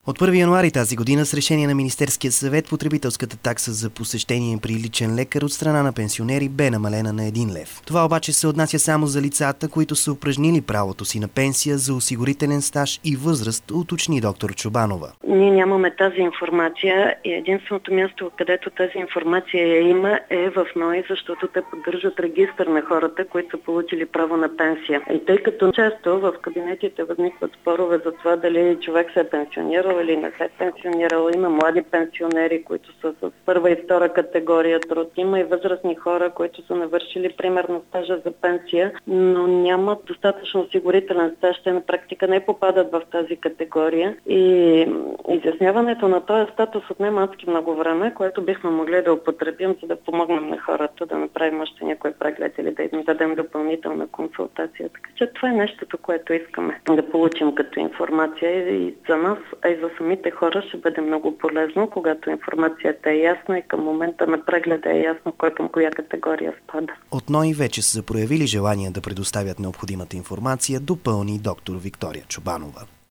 От 1 януари тази година с решение на Министерския съвет потребителската такса за посещение при личен лекар от страна на пенсионери бе намалена на 1 лев. Това обаче се отнася само за лицата, които са упражнили правото си на пенсия за осигурителен стаж и възраст, уточни доктор Чобанова. Ние нямаме тази информация и единственото място, където тази информация я има, е в НОИ, защото те поддържат регистър на хората, които са получили право на пенсия. И тъй като често в кабинетите възникват спорове за това дали човек се е пенсионирал или не се е пенсионирал, има млади пенсионери, които са с първа и втора категория труд, има и възрастни хора, които са навършили примерно стажа за пенсия, но нямат достатъчно осигурителен стаж, те на практика не попадат в тази категория и изясняването на този статус отнема адски много време, което бихме могли да употребим, за да помогнем на хората да направим още някой преглед или да им дадем допълнителна консултация. Така че това е нещото, което искаме да получим като информация и за нас, а и за самите хора ще бъде много полезно, когато информацията е ясна и към момента на прегледа е ясно кой към коя категория спада. От НОИ вече са проявили желание да предоставят необходимата информация, допълни доктор Виктория Чобанова.